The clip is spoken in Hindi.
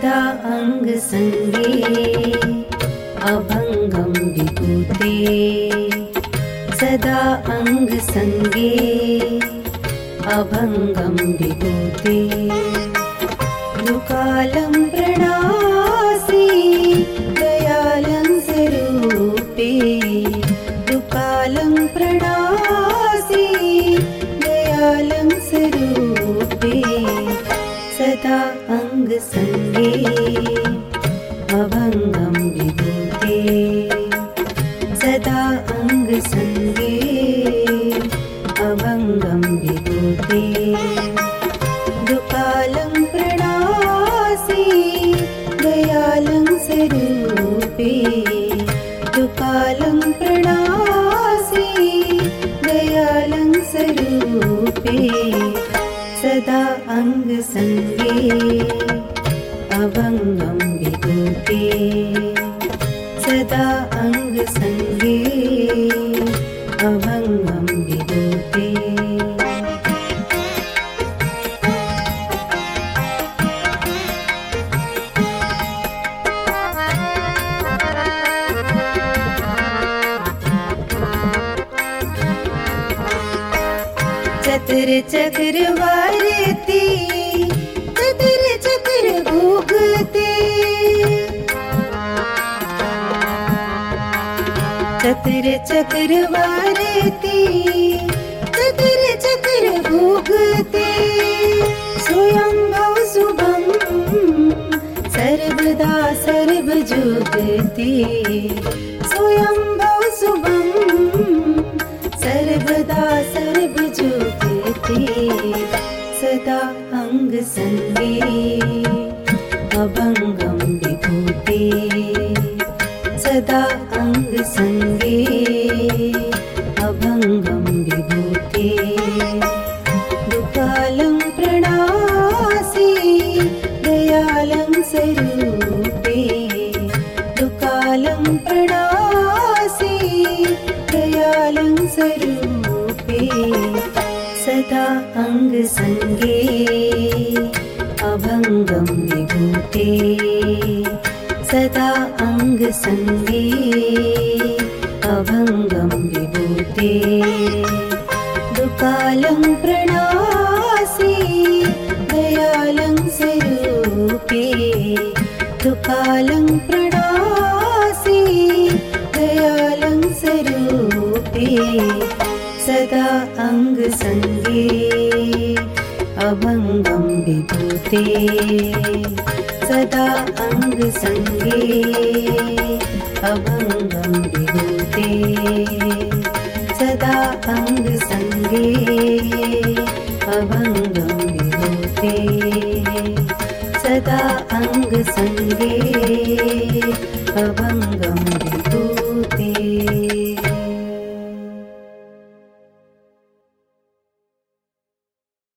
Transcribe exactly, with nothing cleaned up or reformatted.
सदा अंग संगे अभंगम विभूते सदा अंग संगे अभंगम विभूते दुकालं प्रणासी दयालं स्वरूपे दुकालं प्रणासी दयालं स्वरूपे सदा अंग संगे अभंगम विभूते सदा अंग संगे अभंगम विभूते दुकालं प्रणासी दयालं स्वरूपे दुकालं प्रणासी दयालं स्वरूपे सदा अंग संगे अभंगम विभूते सदा अंग संगे अभंगम विभूते चतुर चक्रवर्ती चतुर चक्र भोगते चतुर चक्रवर्ती चतुर चक्र भोगते स्वयंभव शुभम सर्वदा सर्वजुगते स्वयंभव शुभम सर्वदा सर्वजुगते सदा अंग संगे अभंगम विभूते सदा अंग संगे अभंगम विभूते दुकालं प्रणासी दयालं स्वरूपे दुकालं प्रणासी दयालं स्वरूपे सदा अंग संगे अभंगम विभूते सदा अंग संगे अभंगम विभूते दुकालं प्रणासी दयालं स्वरूपे दुकालं प्रणासी दयालं स्वरूपे सदा अंग संगे अभंगम विभूते सदा अंग संगे अभंगम विभूते सदा अंग संगे अभंगम विभूते सदा अंग संगे अभंगम